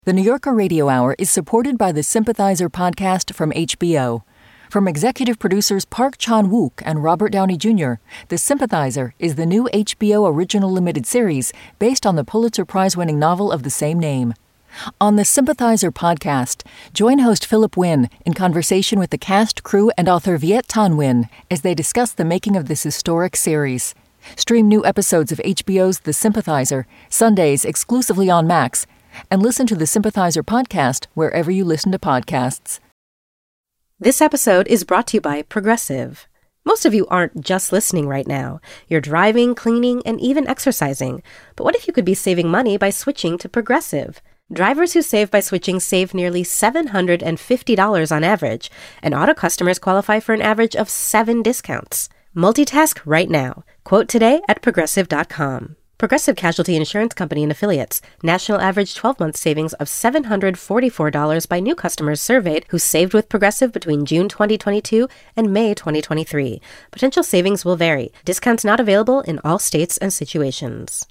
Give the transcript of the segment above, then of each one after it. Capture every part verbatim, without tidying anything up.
The New Yorker Radio Hour is supported by the Sympathizer podcast from H B O. From executive producers Park Chan-wook and Robert Downey Junior, The Sympathizer is the new H B O original limited series based on the Pulitzer Prize-winning novel of the same name. On the Sympathizer podcast, join host Philip Wynn in conversation with the cast, crew, and author Viet Thanh Nguyen as they discuss the making of this historic series. Stream new episodes of H B O's The Sympathizer, Sundays exclusively on Max, and listen to the Sympathizer podcast wherever you listen to podcasts. This episode is brought to you by Progressive. Most of you aren't just listening right now. You're driving, cleaning, and even exercising. But what if you could be saving money by switching to Progressive? Drivers who save by switching save nearly seven hundred fifty dollars on average, and auto customers qualify for an average of seven discounts. Multitask right now. Quote today at progressive dot com. Progressive Casualty Insurance Company and Affiliates. National average twelve-month savings of seven hundred forty-four dollars by new customers surveyed who saved with Progressive between June twenty twenty-two and May twenty twenty-three. Potential savings will vary. Discounts not available in all states and situations.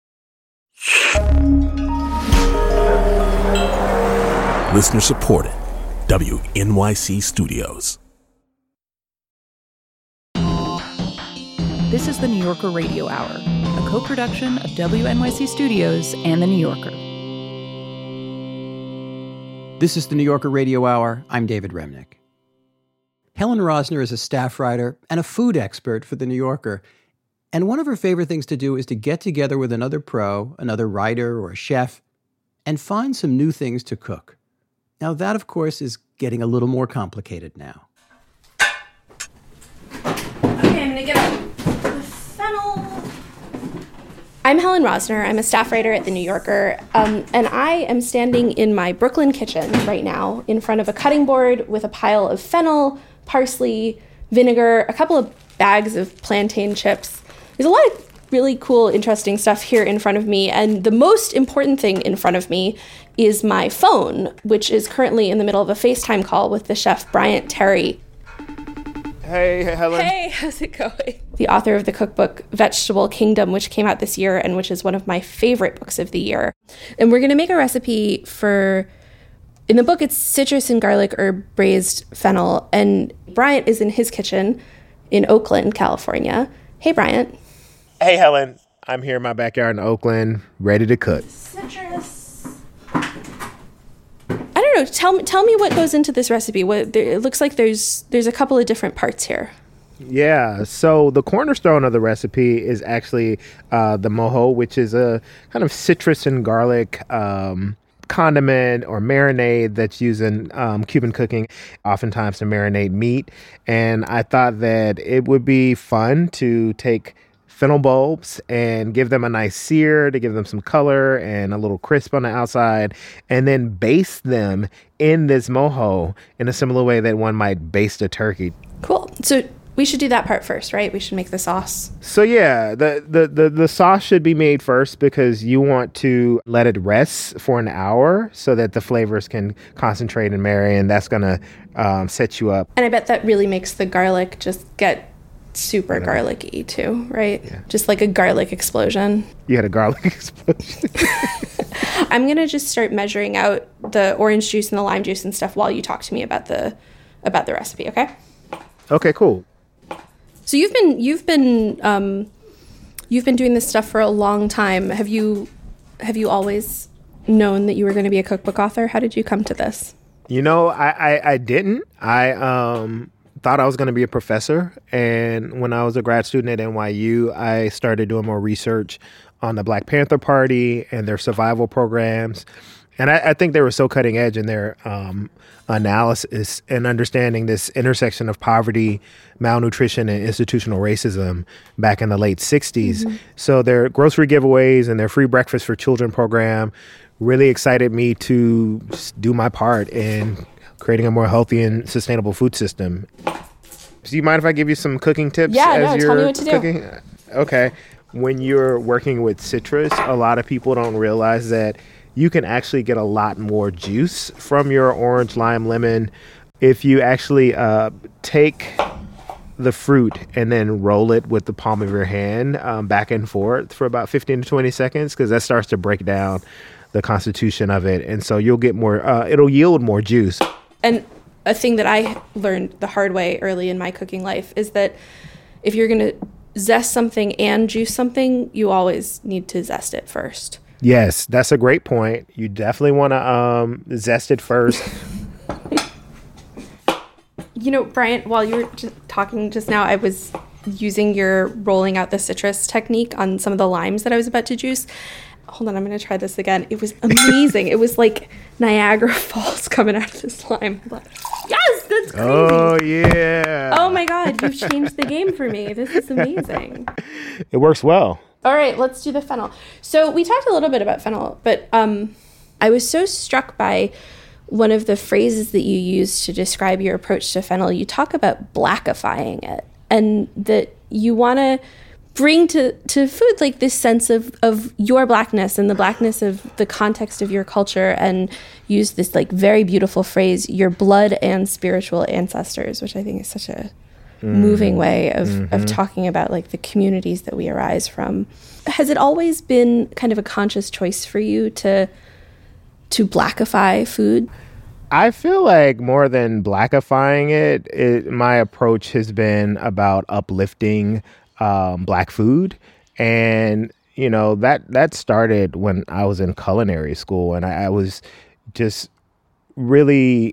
Listener supported. W N Y C Studios. This is the New Yorker Radio Hour, a co-production of W N Y C Studios and The New Yorker. This is the New Yorker Radio Hour. I'm David Remnick. Helen Rosner is a staff writer and a food expert for The New Yorker. And one of her favorite things to do is to get together with another pro, another writer or a chef, and find some new things to cook. Now that, of course, is getting a little more complicated now. Okay, I'm going to get a I'm Helen Rosner. I'm a staff writer at The New Yorker, um, and I am standing in my Brooklyn kitchen right now in front of a cutting board with a pile of fennel, parsley, vinegar, a couple of bags of plantain chips. There's a lot of really cool, interesting stuff here in front of me, and the most important thing in front of me is my phone, which is currently in the middle of a FaceTime call with the chef Bryant Terry. Hey, Helen. Hey, how's it going? The author of the cookbook Vegetable Kingdom, which came out this year and which is one of my favorite books of the year. And we're going to make a recipe for, in the book, it's citrus and garlic herb braised fennel. And Bryant is in his kitchen in Oakland, California. Hey, Bryant. Hey, Helen. I'm here in my backyard in Oakland, ready to cook. Citrus. I don't know. Tell me, tell me what goes into this recipe. What there, it looks like there's there's a couple of different parts here. Yeah. So the cornerstone of the recipe is actually uh, the mojo, which is a kind of citrus and garlic um, condiment or marinade that's used in um, Cuban cooking, oftentimes to marinate meat. And I thought that it would be fun to take fennel bulbs and give them a nice sear to give them some color and a little crisp on the outside, and then baste them in this mojo in a similar way that one might baste a turkey. Cool. So we should do that part first, right? We should make the sauce. So yeah, the, the, the, the sauce should be made first because you want to let it rest for an hour so that the flavors can concentrate and marry, and that's going to um, set you up. And I bet that really makes the garlic just get super garlicky too, right? Yeah. Just like a garlic explosion. You had a garlic explosion. I'm going to just start measuring out the orange juice and the lime juice and stuff while you talk to me about the about the recipe, okay? Okay, cool. So you've been you've been um, you've been doing this stuff for a long time. Have you have you always known that you were going to be a cookbook author? How did you come to this? You know, I I, I didn't. I um thought I was going to be a professor. And when I was a grad student at N Y U, I started doing more research on the Black Panther Party and their survival programs. And I, I think they were so cutting edge in their um, analysis and understanding this intersection of poverty, malnutrition, and institutional racism back in the late sixties. Mm-hmm. So their grocery giveaways and their free breakfast for children program really excited me to do my part in creating a more healthy and sustainable food system. So you mind if I give you some cooking tips? Yeah, as no, you're tell me what to cooking? do. Okay. When you're working with citrus, a lot of people don't realize that you can actually get a lot more juice from your orange, lime, lemon if you actually uh, take the fruit and then roll it with the palm of your hand um, back and forth for about fifteen to twenty seconds, because that starts to break down the constitution of it. And so you'll get more, uh, it'll yield more juice. And a thing that I learned the hard way early in my cooking life is that if you're going to zest something and juice something, you always need to zest it first. Yes, that's a great point. You definitely want to um, zest it first. You know, Brian, while you were just talking just now, I was using your rolling out the citrus technique on some of the limes that I was about to juice. Hold on, I'm going to try this again. It was amazing. It was like Niagara Falls coming out of this lime. Yes, that's crazy. Oh, yeah. Oh, my God. You've changed the game for me. This is amazing. It works well. All right, let's do the fennel. So we talked a little bit about fennel, but um, I was so struck by one of the phrases that you used to describe your approach to fennel. You talk about blackifying it, and that you want to bring to, to food like this sense of, of your blackness and the blackness of the context of your culture, and use this like very beautiful phrase, your blood and spiritual ancestors, which I think is such a mm. moving way of, mm-hmm. of talking about like the communities that we arise from. Has it always been kind of a conscious choice for you to to blackify food? I feel like more than blackifying it, it my approach has been about uplifting um, Black food. And, you know, that, that started when I was in culinary school, and I, I was just really,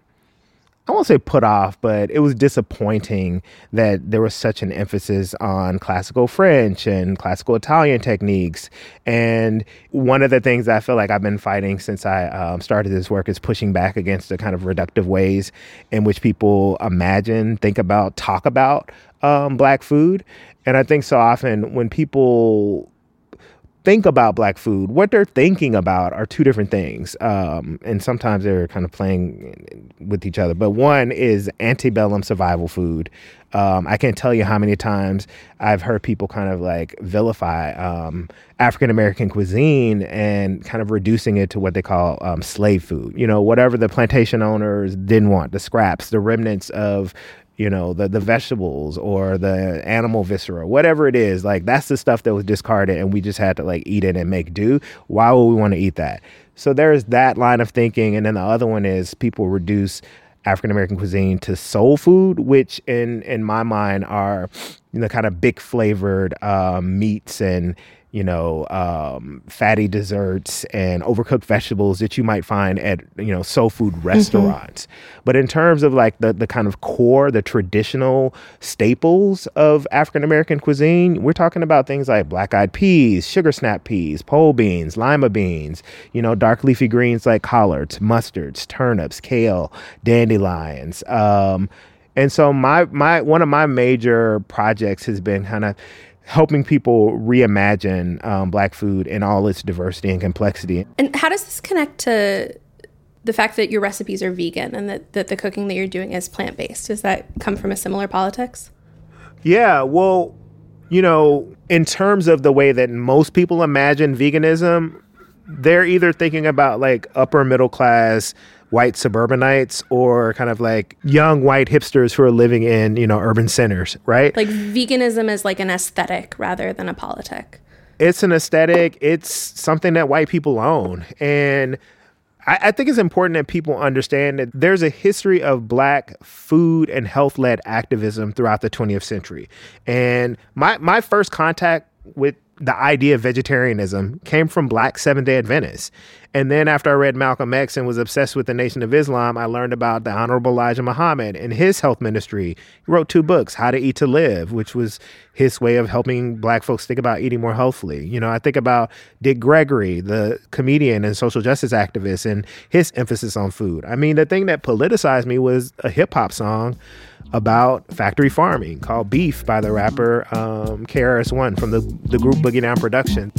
I won't say put off, but it was disappointing that there was such an emphasis on classical French and classical Italian techniques. And one of the things I feel like I've been fighting since I um, started this work is pushing back against the kind of reductive ways in which people imagine, think about, talk about um, Black food. And I think so often when people think about Black food, what they're thinking about are two different things. Um, and sometimes they're kind of playing with each other. But one is antebellum survival food. Um, I can't tell you how many times I've heard people kind of like vilify um, African-American cuisine and kind of reducing it to what they call um, slave food. You know, whatever the plantation owners didn't want, the scraps, the remnants of, you know, the, the vegetables or the animal viscera, whatever it is, like that's the stuff that was discarded and we just had to like eat it and make do. Why would we want to eat that? So there's that line of thinking. And then the other one is people reduce African-American cuisine to soul food, which in, in my mind are, you know, kind of big flavored um, meats and, you know, um, fatty desserts and overcooked vegetables that you might find at, you know, soul food restaurants. Mm-hmm. But in terms of like the, the kind of core, the traditional staples of African-American cuisine, we're talking about things like black-eyed peas, sugar snap peas, pole beans, lima beans, you know, dark leafy greens like collards, mustards, turnips, kale, dandelions. Um, and so my, my, one of my major projects has been kind of helping people reimagine um, Black food in all its diversity and complexity. And how does this connect to the fact that your recipes are vegan and that, that the cooking that you're doing is plant-based? Does that come from a similar politics? Yeah, well, you know, in terms of the way that most people imagine veganism, they're either thinking about like upper middle class white suburbanites or kind of like young white hipsters who are living in, you know, urban centers, right? Like veganism is like an aesthetic rather than a politic. It's an aesthetic. It's something that white people own. And I, I think it's important that people understand that there's a history of Black food and health-led activism throughout the twentieth century. And my, my first contact with the idea of vegetarianism came from Black Seventh-day Adventists. And then after I read Malcolm X and was obsessed with the Nation of Islam, I learned about the Honorable Elijah Muhammad and his health ministry. He wrote two books, How to Eat to Live, which was his way of helping Black folks think about eating more healthfully. You know, I think about Dick Gregory, the comedian and social justice activist, and his emphasis on food. I mean, the thing that politicized me was a hip hop song about factory farming called Beef by the rapper um, K R S One from the, the group Boogie Down Productions.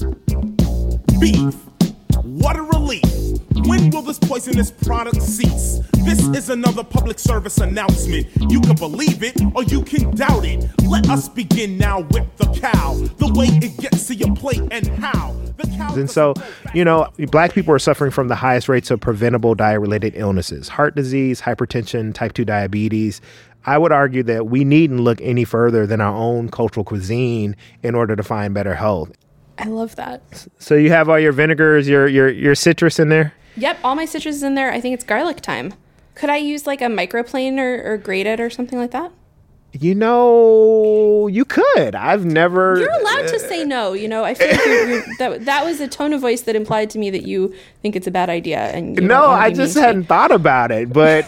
Beef, what a relief. When will this poisonous product cease? This is another public service announcement. You can believe it or you can doubt it. Let us begin now with the cow. The way it gets to your plate and how. The cow and so, you know, Black people are suffering from the highest rates of preventable diet-related illnesses, heart disease, hypertension, type two diabetes. I would argue that we needn't look any further than our own cultural cuisine in order to find better health. I love that. So you have all your vinegars, your your your citrus in there? Yep, all my citrus is in there. I think it's garlic time. Could I use like a microplane or, or grate it or something like that? You know, you could. I've never... You're allowed to say no, you know. I feel like you're, you're, that, that was a tone of voice that implied to me that you think it's a bad idea. And you No, I just hadn't thought about it, but...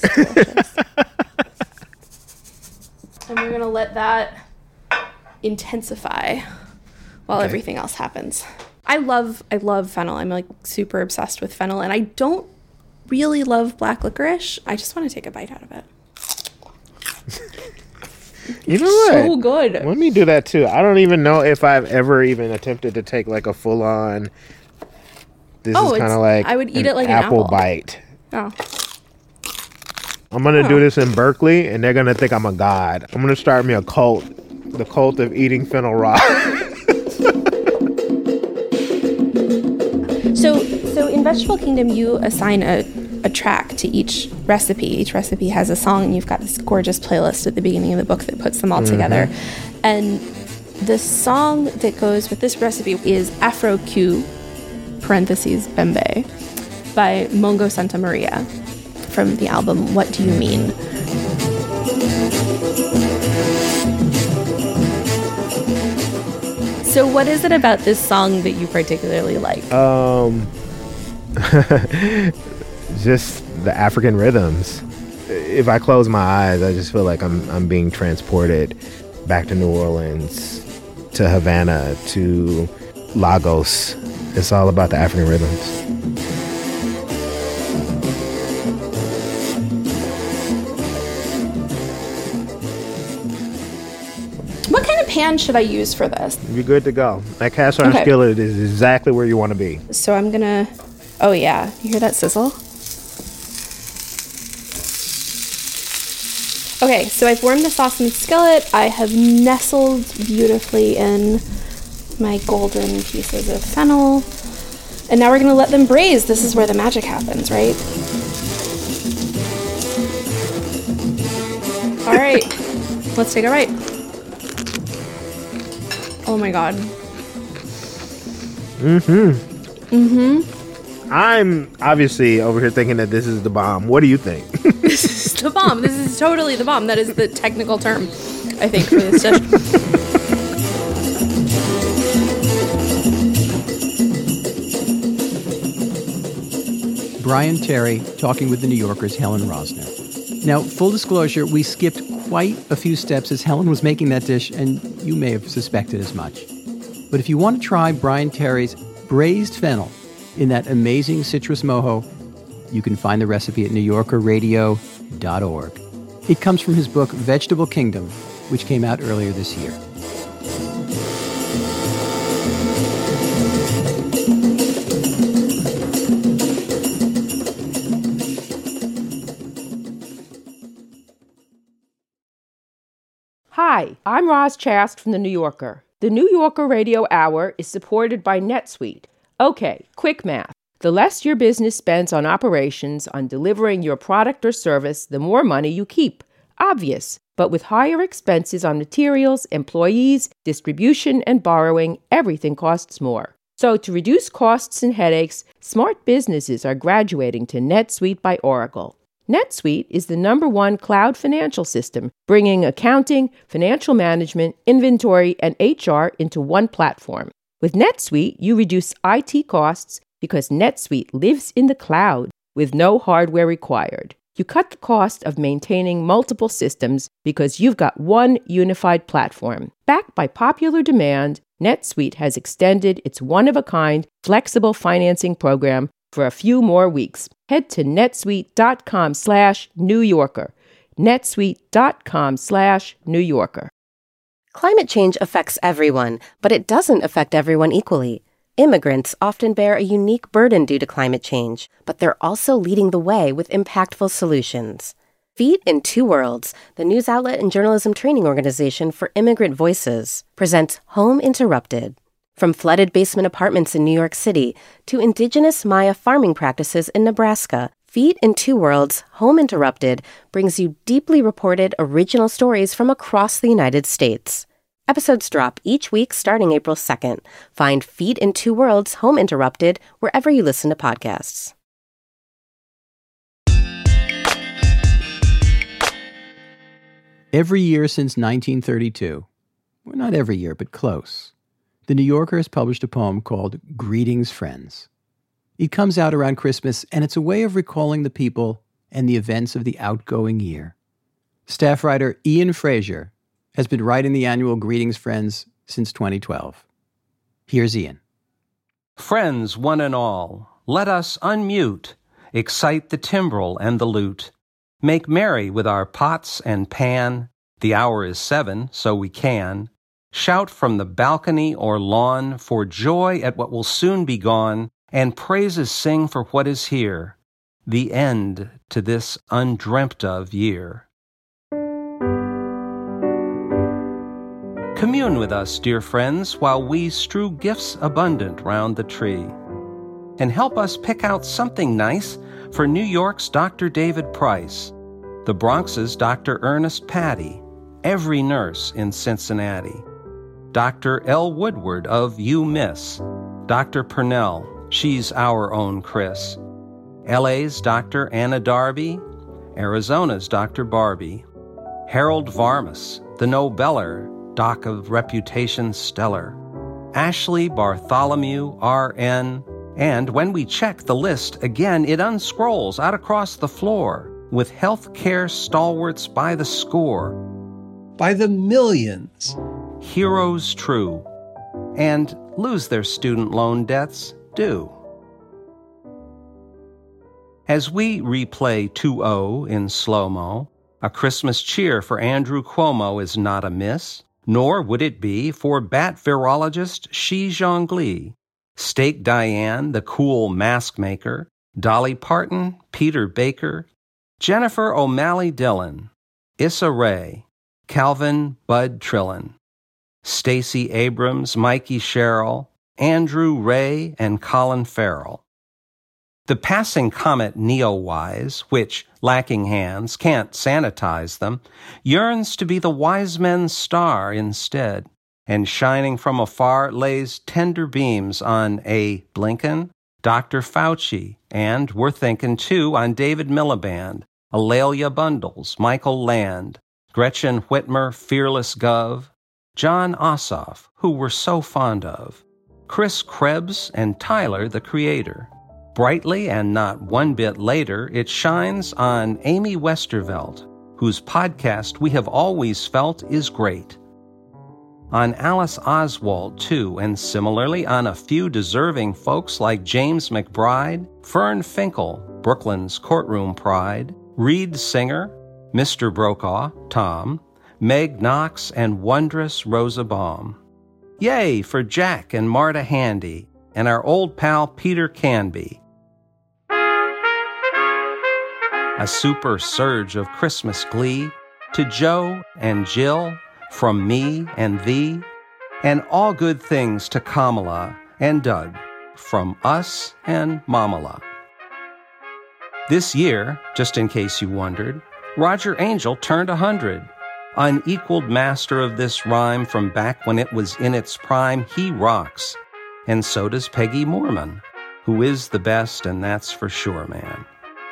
And we're going to let that intensify while okay. everything else happens. I love I love fennel. I'm like super obsessed with fennel, and I don't really love black licorice. I just want to take a bite out of it. You know what? So good. Let me do that too. I don't even know if I've ever even attempted to take like a full on. This oh, is kind of like I would eat an it like apple an apple bite. Oh. I'm gonna oh. do this in Berkeley, and they're gonna think I'm a god. I'm gonna start me a cult, the cult of eating fennel raw. so, so in Vegetable Kingdom, you assign a. a track to each recipe. Each recipe has a song, and you've got this gorgeous playlist at the beginning of the book that puts them all mm-hmm. together. And the song that goes with this recipe is Afro Q, parentheses, Bembe, by Mongo Santa Maria from the album What Do You Mean? So what is it about this song that you particularly like? Um... Just the African rhythms. If I close my eyes, I just feel like I'm I'm being transported back to New Orleans, to Havana, to Lagos. It's all about the African rhythms. What kind of pan should I use for this? You're good to go. That cast iron okay. skillet is exactly where you want to be. So I'm gonna, oh yeah, you hear that sizzle? Okay, so I've warmed the sauce in the skillet. I have nestled beautifully in my golden pieces of fennel. And now we're gonna let them braise. This is where the magic happens, right? All right, let's take a bite. Oh my God. Mm-hmm. Mm-hmm. I'm obviously over here thinking that this is the bomb. What do you think? This is the bomb. This is totally the bomb. That is the technical term, I think, for this dish. Brian Terry talking with the New Yorker's Helen Rosner. Now, full disclosure, we skipped quite a few steps as Helen was making that dish, and you may have suspected as much. But if you want to try Brian Terry's braised fennel in that amazing citrus mojo, you can find the recipe at new yorker radio dot org. It comes from his book, Vegetable Kingdom, which came out earlier this year. Hi, I'm Roz Chast from The New Yorker. The New Yorker Radio Hour is supported by NetSuite. Okay, quick math. The less your business spends on operations, on delivering your product or service, the more money you keep. Obvious. But with higher expenses on materials, employees, distribution, and borrowing, everything costs more. So to reduce costs and headaches, smart businesses are graduating to NetSuite by Oracle. NetSuite is the number one cloud financial system, bringing accounting, financial management, inventory, and H R into one platform. With NetSuite, you reduce I T costs because NetSuite lives in the cloud with no hardware required. You cut the cost of maintaining multiple systems because you've got one unified platform. Backed by popular demand, NetSuite has extended its one-of-a-kind flexible financing program for a few more weeks. Head to netsuite.com slash New Yorker. netsuite.com slash New Yorker. Climate change affects everyone, but it doesn't affect everyone equally. Immigrants often bear a unique burden due to climate change, but they're also leading the way with impactful solutions. Feet in Two Worlds, the news outlet and journalism training organization for immigrant voices, presents Home Interrupted. From flooded basement apartments in New York City to indigenous Maya farming practices in Nebraska, Feet in Two Worlds, Home Interrupted brings you deeply reported original stories from across the United States. Episodes drop each week starting April second. Find Feet in Two Worlds Home Interrupted wherever you listen to podcasts. Every year since nineteen thirty-two, well, not every year, but close, The New Yorker has published a poem called Greetings, Friends. It comes out around Christmas, and it's a way of recalling the people and the events of the outgoing year. Staff writer Ian Frazier has been writing the annual Greetings, Friends since twenty twelve. Here's Ian. Friends, one and all, let us unmute, excite the timbrel and the lute, make merry with our pots and pan. The hour is seven, so we can. Shout from the balcony or lawn for joy at what will soon be gone, and praises sing for what is here, the end to this undreamt of year. Commune with us, dear friends, while we strew gifts abundant round the tree, and help us pick out something nice for New York's Doctor David Price, the Bronx's Doctor Ernest Patty, every nurse in Cincinnati, Doctor L. Woodward of U Miss, Doctor Purnell, she's our own Chris, L A's Doctor Anna Darby, Arizona's Doctor Barbie, Harold Varmus, the Nobeller, Doc of reputation stellar, Ashley Bartholomew, R N, and when we check the list again, it unscrolls out across the floor with healthcare stalwarts by the score, by the millions, heroes true, and lose their student loan debts due. As we replay two oh in slow-mo, a Christmas cheer for Andrew Cuomo is not amiss, nor would it be for bat virologist Xi Zhongli, Steak Diane, the cool mask maker, Dolly Parton, Peter Baker, Jennifer O'Malley Dillon, Issa Rae, Calvin Bud Trillin, Stacey Abrams, Mikey Sherrill, Andrew Ray, and Colin Farrell. The passing comet Neowise, which, lacking hands, can't sanitize them, yearns to be the wise men's star instead, and shining from afar lays tender beams on A. Blinken, Doctor Fauci, and we're thinking, too, on David Miliband, Alelia Bundles, Michael Land, Gretchen Whitmer, Fearless Gov, John Ossoff, who we're so fond of, Chris Krebs, and Tyler, the Creator. Brightly and not one bit later, it shines on Amy Westervelt, whose podcast we have always felt is great. On Alice Oswald, too, and similarly on a few deserving folks like James McBride, Fern Finkel, Brooklyn's courtroom pride, Reed Singer, Mister Brokaw, Tom, Meg Knox, and wondrous Rosa Baum. Yay for Jack and Marta Handy, and our old pal Peter Canby. A super surge of Christmas glee to Joe and Jill, from me and thee, and all good things to Kamala and Doug, from us and Mamala. This year, just in case you wondered, Roger Angel turned a hundred. Unequaled master of this rhyme from back when it was in its prime, he rocks. And so does Peggy Moorman, who is the best, and that's for sure, man.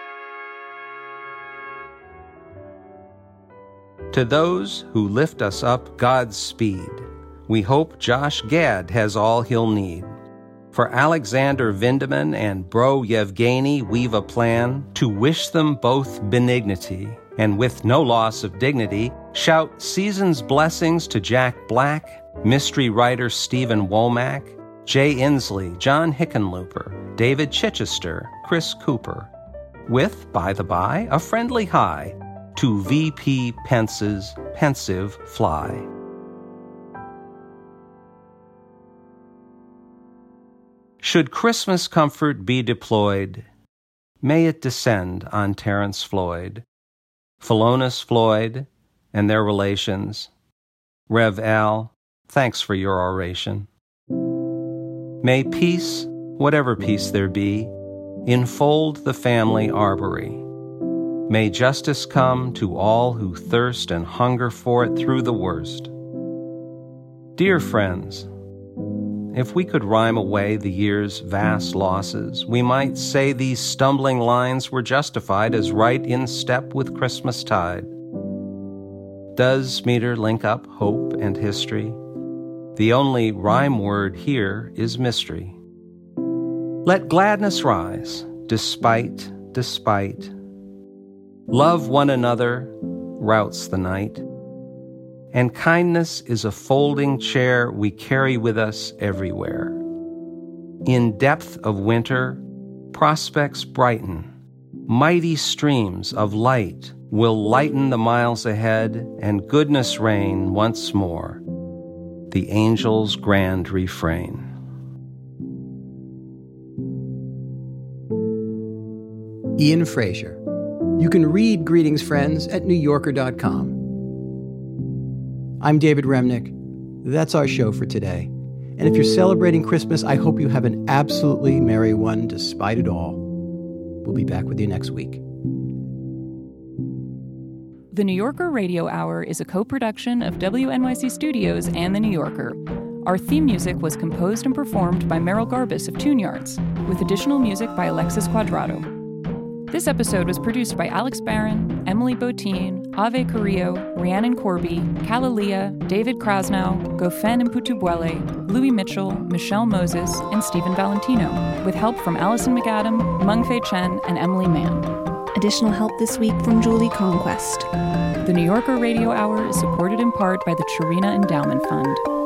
To those who lift us up Godspeed, we hope Josh Gad has all he'll need. For Alexander Vindeman and Bro Yevgeny, we've a plan to wish them both benignity, and with no loss of dignity, shout season's blessings to Jack Black, mystery writer Stephen Womack, Jay Inslee, John Hickenlooper, David Chichester, Chris Cooper, with, by the by, a friendly hi to V P Pence's pensive fly. Should Christmas comfort be deployed, may it descend on Terrence Floyd, Philonis Floyd, and their relations. Rev Al, thanks for your oration. May peace, whatever peace there be, enfold the family arbory. May justice come to all who thirst and hunger for it through the worst. Dear friends, if we could rhyme away the year's vast losses, we might say these stumbling lines were justified as right in step with Christmastide. Does meter link up hope and history? The only rhyme word here is mystery. Let gladness rise, despite, despite. Love one another routs the night. And kindness is a folding chair we carry with us everywhere. In depth of winter, prospects brighten. Mighty streams of light will lighten the miles ahead, and goodness reign once more. The angel's grand refrain. Ian Fraser. You can read Greetings, Friends at new yorker dot com. I'm David Remnick. That's our show for today. And if you're celebrating Christmas, I hope you have an absolutely merry one despite it all. We'll be back with you next week. The New Yorker Radio Hour is a co-production of W N Y C Studios and The New Yorker. Our theme music was composed and performed by Merrill Garbus of Tune Yards, with additional music by Alexis Quadrado. This episode was produced by Alex Barron, Emily Botine, Ave Carrillo, Rhiannon Corby, Kalalia, David Krasnow, Gofen Mputubwele, Louis Mitchell, Michelle Moses, and Stephen Valentino, with help from Allison McAdam, Mengfei Chen, and Emily Mann. Additional help this week from Julie Conquest. The New Yorker Radio Hour is supported in part by the Chirina Endowment Fund.